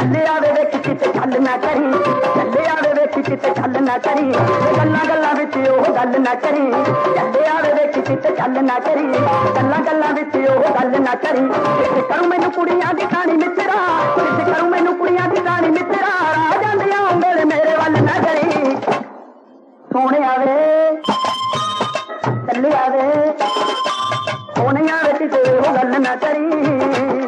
ਚੱਲੇ ਆਵੇ ਵੇਖ ਕਿਤੇ ਛੱਲ ਨਾ ਕਰੀ, ਚੱਲੇ ਆਵੇ ਵੇਖ ਕਿਤੇ ਛੱਲ ਨਾ ਕਰੀ, ਗੱਲਾਂ ਗੱਲਾਂ ਵਿੱਚ ਉਹ ਗੱਲ ਨਾ ਕਰੀ, ਚੱਲੇ ਆਵੇ ਵੇਖ ਕਿਤੇ ਛੱਲ ਨਾ ਕਰੀ, ਗੱਲਾਂ ਗੱਲਾਂ ਵਿੱਚ ਉਹ ਗੱਲ ਨਾ ਕਰੀ। ਜਿੱਥੇ ਕਰੂ ਮੈਨੂੰ ਕੁੜੀਆਂ ਦੀ ਕਹਾਣੀ ਮਿੱਤਰਾ, ਜਿੱਥੇ ਕਰੂ ਮੈਨੂੰ ਕੁੜੀਆਂ ਦੀ ਕਹਾਣੀ ਮਿੱਤਰਾ, ਰਾਹ ਜਾਂਦੀਆਂ ਉਂਗਲ ਮੇਰੇ ਵੱਲ ਨਾ ਕਰੀ। ਸੋਹਣੇ ਆਵੇ ਚੱਲੇ ਆਵੇ, ਸੋਹਣੇ ਆਵੇ ਕਿਤੇ ਉਹ ਗੱਲ ਨਾ ਕਰੀ।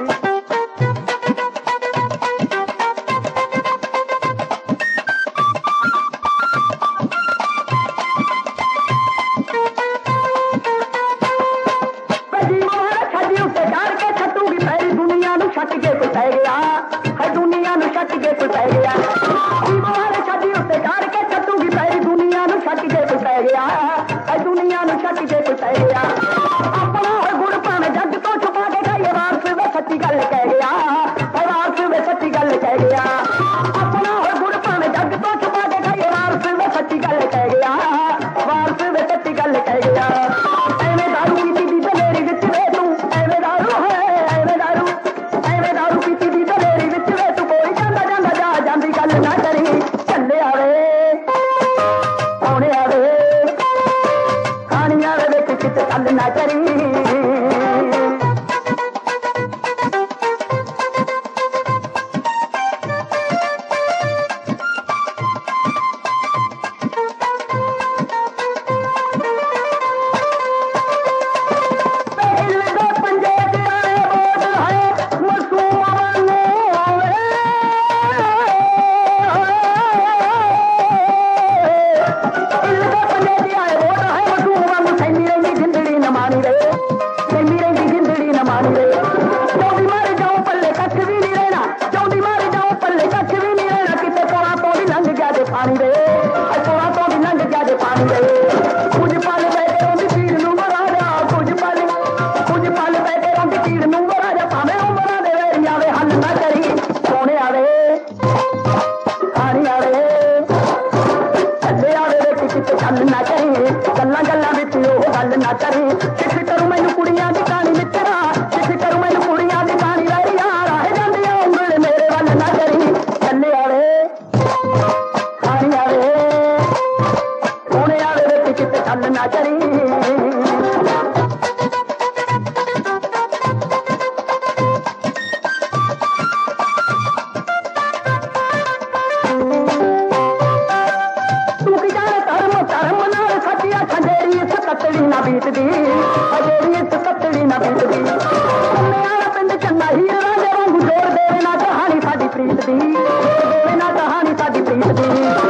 ਛੱਟ ਕੇ ਕੋਈ ਪੈ ਗਿਆ ਹੈ ਦੁਨੀਆ ਨੂੰ, ਛੱਟ ਕੇ ਕੋਈ ਪੈ ਗਿਆ ਵਾਲੇ ਛੱਡੀ ਉੱਤੇ ਚੜ ਕੇ ਛੱਟੂਗੀ ਪੈਰੀ ਦੁਨੀਆ ਨੂੰ, ਛੱਟ ਕੇ ਕੋਈ ਪੈ ਗਿਆ ਹੈ ਦੁਨੀਆ ਨੂੰ, ਛੱਟ ਕੇ ਕੋਈ ਪੈ ਗਿਆ। ਆਪਣਾ ਗੁੜ ਭਾਵੇਂ ਜੱਗ ਤੋਂ ਛੁਪਾ ਕੇ ਗਏ, ਵਾਰਸ ਵੇ ਸੱਚੀ ਗੱਲ ਕਹਿ ਗਿਆ, ਵਾਰਸ ਵੇ ਸੱਚੀ ਗੱਲ ਕਹਿ ਗਿਆ। ਆਪਣਾ ਗੁੜ ਭਾਵੇਂ ਜੱਗ ਤੋਂ ਛੁਪਾ ਕੇ ਗਏ, ਵਾਰਸ ਵੇ ਸੱਚੀ ਗੱਲ ਕਹਿ ਗਿਆ, ਵਾਰਸ ਵੇ ਸੱਚੀ ਗੱਲ ਕਹਿ ਗਿਆ। ਐਵੇਂ ਦਾਰੂ ਪੀਤੀ ਦੀ ਦਲੇਰੀ ਵਿੱਚ ਵੇ ਤੂੰ, ਐਵੇਂ ਦਾਰੂ ਹੈ ਐਵੇਂ ਦਾਰੂ, ਐਵੇਂ ਦਾਰੂ ਪੀਤੀ ਦੀ ਦਲੇਰੀ ਵਿੱਚ ਵੇ ਤੂੰ, ਕੋਈ ਜਾਂਦਾ ਜਾਂਦਾ ਜਾ ਜਾਂਦੀ ਗੱਲ ਨਾ ਕਰੀ। ਚੱਲੇ ਆਵੇ ਸੋਹਣੇ ਆਵੇ, ਖਾਣੀ ਆਵੇ ਵੇਖ ਕਿਤੇ ਗੱਲ ਨਾ ਕਰੀ। पानी दे तोड़ा तो भी लंघ गया जे पानी दे, कुछ पल बैठे रोंदी पीड़ नूं राजा, कुछ पल बैठे रोंदी पीड़ नूं राजा, भावें उमरां दे वेरियां वे हल ना करी। सोहणे आवे खानी आवे, चले आवे वे किते गल ना करी, गल्लां गल्लां विच ओह गल ना करी। किथे करूं मैनूं कुड़ियां दी कहानी मित्तरा, किथे करूं मैनूं कुड़ियां दी कहानी वेरियां, राह जांदियां उंगल मेरे वल ना करी। चले आवे गल ना करी। तू की जाने धर्म धर्म नाल सच्ची आखां जेड़ी इस कतड़ी ना बीतदी, जेड़ी इस कतड़ी ना बीतदी। कन्ने आला पिंड चन्ना हीर राजे वांगू जोड़ देवे ना कहानी साडी प्रीत दी, देवे ना कहानी साडी प्रीत दी।